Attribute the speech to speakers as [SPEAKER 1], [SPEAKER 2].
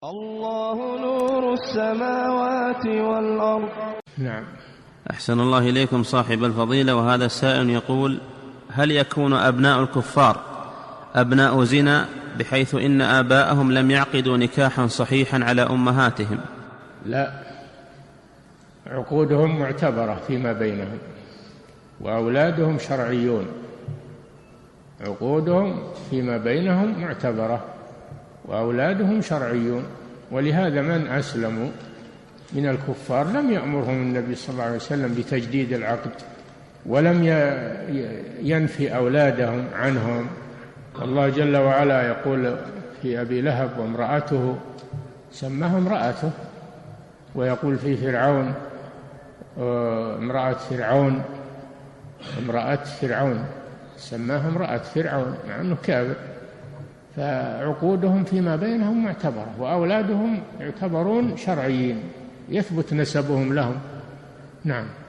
[SPEAKER 1] الله نور السماوات والأرض.
[SPEAKER 2] نعم.
[SPEAKER 3] أحسن الله إليكم صاحب الفضيلة. وهذا السائل يقول: هل يكون أبناء الكفار أبناء زنا بحيث إن آباءهم لم يعقدوا نكاحا صحيحا على أمهاتهم؟
[SPEAKER 2] لا، عقودهم معتبرة فيما بينهم، وأولادهم شرعيون. عقودهم فيما بينهم معتبرة وأولادهم شرعيون. ولهذا من أسلموا من الكفار لم يأمرهم النبي صلى الله عليه وسلم بتجديد العقد، ولم ينفي أولادهم عنهم. الله جل وعلا يقول في أبي لهب وامرأته، سماها امرأته، ويقول في فرعون امرأة فرعون سماها امرأة فرعون مع أنه كافر. فعقودهم فيما بينهم معتبرة، وأولادهم يعتبرون شرعيين يثبت نسبهم لهم. نعم.